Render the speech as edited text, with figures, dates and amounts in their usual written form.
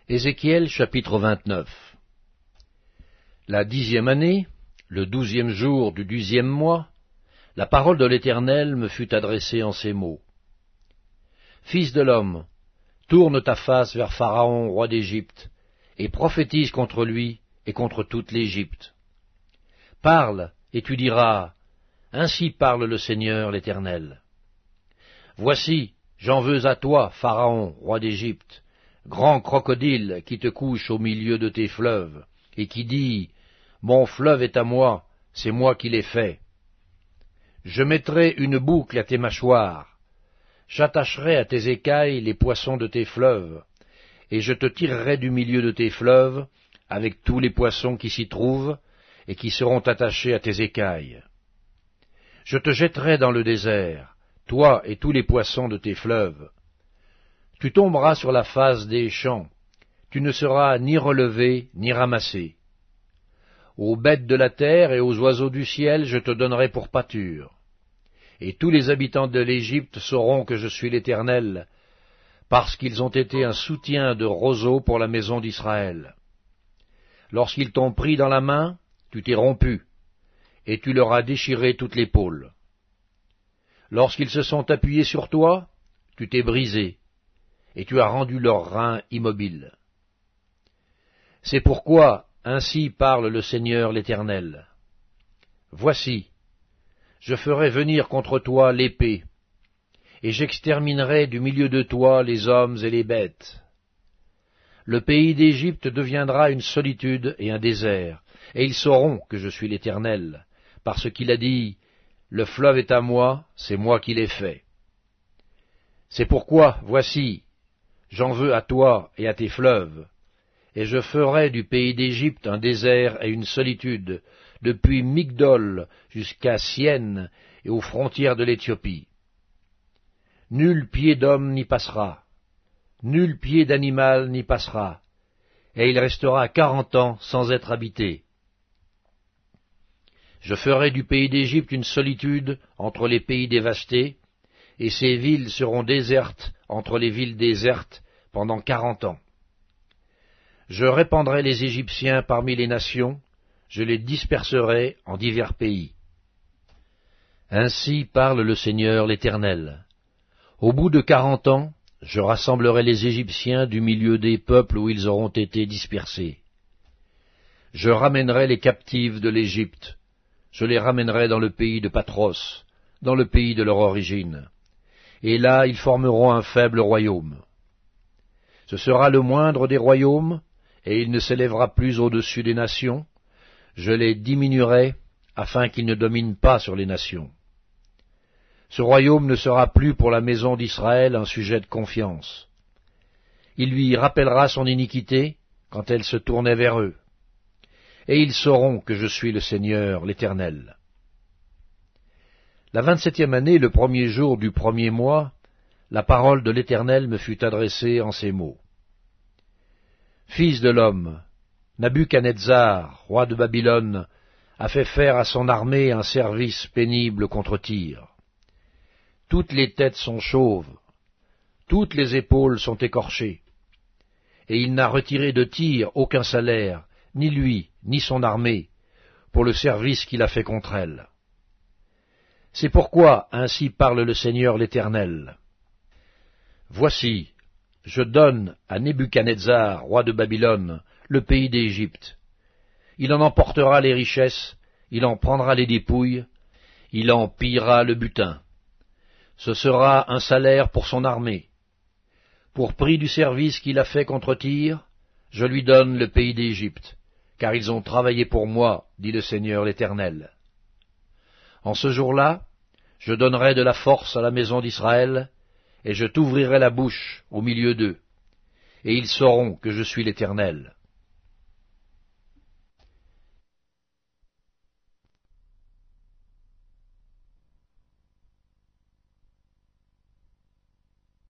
Ézéchiel chapitre 29. La 10e année, le 12e jour du 10e mois, la parole de l'Éternel me fut adressée en ces mots. Fils de l'homme, tourne ta face vers Pharaon, roi d'Égypte, et prophétise contre lui et contre toute l'Égypte. Parle, et tu diras, ainsi parle le Seigneur l'Éternel. Voici, j'en veux à toi, Pharaon, roi d'Égypte, grand crocodile qui te couche au milieu de tes fleuves, et qui dit, mon fleuve est à moi, c'est moi qui l'ai fait. Je mettrai une boucle à tes mâchoires, j'attacherai à tes écailles les poissons de tes fleuves, et je te tirerai du milieu de tes fleuves, avec tous les poissons qui s'y trouvent, et qui seront attachés à tes écailles. Je te jetterai dans le désert, toi et tous les poissons de tes fleuves. Tu tomberas sur la face des champs, tu ne seras ni relevé ni ramassé. Aux bêtes de la terre et aux oiseaux du ciel je te donnerai pour pâture. Et tous les habitants de l'Égypte sauront que je suis l'Éternel, parce qu'ils ont été un soutien de roseau pour la maison d'Israël. Lorsqu'ils t'ont pris dans la main, tu t'es rompu, et tu leur as déchiré toute l'épaule. Lorsqu'ils se sont appuyés sur toi, tu t'es brisé, et tu as rendu leurs reins immobiles. C'est pourquoi ainsi parle le Seigneur l'Éternel. Voici, je ferai venir contre toi l'épée, et j'exterminerai du milieu de toi les hommes et les bêtes. Le pays d'Égypte deviendra une solitude et un désert, et ils sauront que je suis l'Éternel, parce qu'il a dit, le fleuve est à moi, c'est moi qui l'ai fait. C'est pourquoi, voici, j'en veux à toi et à tes fleuves, et je ferai du pays d'Égypte un désert et une solitude, depuis Migdol jusqu'à Syène et aux frontières de l'Éthiopie. Nul pied d'homme n'y passera, nul pied d'animal n'y passera, et il restera 40 ans sans être habité. Je ferai du pays d'Égypte une solitude entre les pays dévastés, et ses villes seront désertes entre les villes désertes pendant 40 ans. Je répandrai les Égyptiens parmi les nations, je les disperserai en divers pays. Ainsi parle le Seigneur l'Éternel. Au bout de 40 ans, je rassemblerai les Égyptiens du milieu des peuples où ils auront été dispersés. Je ramènerai les captifs de l'Égypte, je les ramènerai dans le pays de Patros, dans le pays de leur origine, et là ils formeront un faible royaume. Ce sera le moindre des royaumes, et il ne s'élèvera plus au-dessus des nations, je les diminuerai, afin qu'ils ne dominent pas sur les nations. Ce royaume ne sera plus pour la maison d'Israël un sujet de confiance. Il lui rappellera son iniquité quand elle se tournait vers eux, et ils sauront que je suis le Seigneur, l'Éternel. La 27e année, le 1er jour du 1er mois, la parole de l'Éternel me fut adressée en ces mots. Fils de l'homme, Nabuchodonosor, roi de Babylone, a fait faire à son armée un service pénible contre Tyr. Toutes les têtes sont chauves, toutes les épaules sont écorchées, et il n'a retiré de Tyr aucun salaire, ni lui, ni son armée, pour le service qu'il a fait contre elle. C'est pourquoi ainsi parle le Seigneur l'Éternel. Voici, je donne à Nebuchadnezzar, roi de Babylone, le pays d'Égypte. Il en emportera les richesses, il en prendra les dépouilles, il en pillera le butin. Ce sera un salaire pour son armée. Pour prix du service qu'il a fait contre Tyr, je lui donne le pays d'Égypte, car ils ont travaillé pour moi, dit le Seigneur l'Éternel. En ce jour-là, je donnerai de la force à la maison d'Israël, et je t'ouvrirai la bouche au milieu d'eux, et ils sauront que je suis l'Éternel.